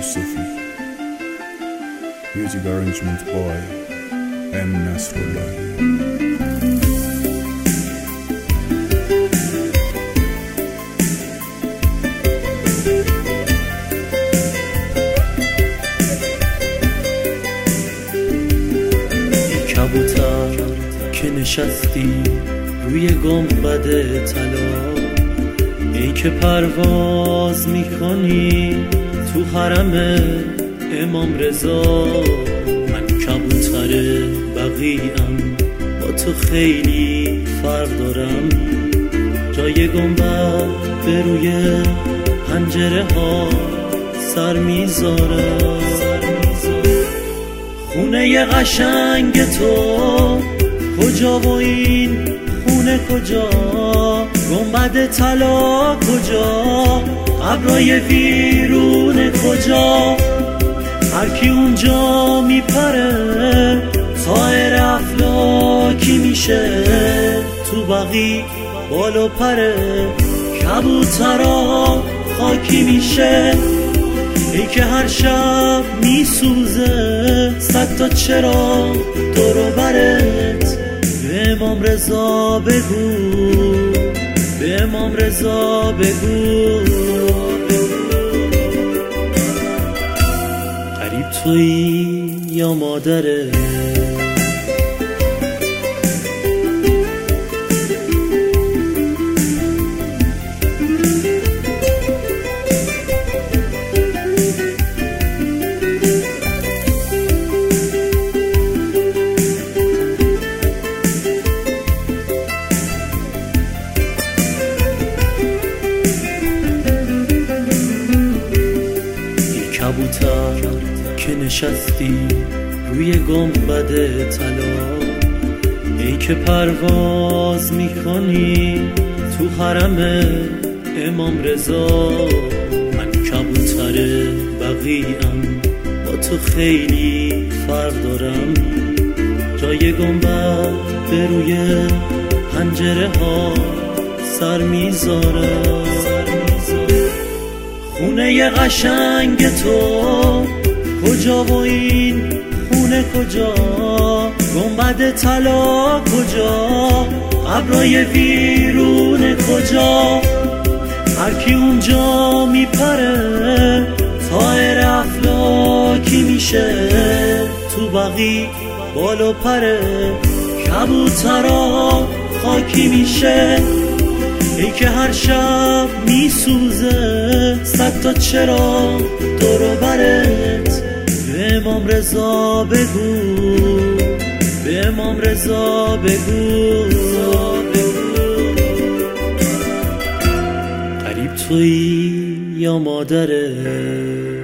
Yusufi. Music arrangement by M. Nasrullahi. کبوتر که نشستی روی گنبد طلا، ای که پرواز میکنی تو حرم امام رضا. من کبوتر بقیعم، با تو خیلی فرق دارم. جای گنبد به روی پنجره ها سر میذارم. خونه قشنگ تو کجا و این خونه کجا؟ گنبد طلا کجا؟ قبرای ویرونه کجا؟ هر کی اونجا میپره طائر افلاکی میشه. تو بقی بال و پره کبوترها خاکی میشه. ای که هر شب میسوزه 100 تا چرا دور و برت. به امام رضا بگو، به امام رضا بگو. غریب تویی یا مادره؟ کبوتر که نشستی روی گنبد طلا، ای که پرواز میکنی تو حرم امام رضا. من کبوتر بقیعم، با تو خیلی فرق دارم. جای گنبد به روی پنجره ها سر میذارم. خونه قشنگ تو کجا و این خونه کجا؟ گنبد طلا کجا؟ قبرای ویرونه کجا؟ هر کی اونجا میپره طائر افلاکی میشه. تو بقی بال و پره کبوترها خاکی میشه. ای که هر شب میسوزه 100 تا چرا دور و برت. به امام رضا بگو، به امام رضا بگو. غریب تویی یا مادره؟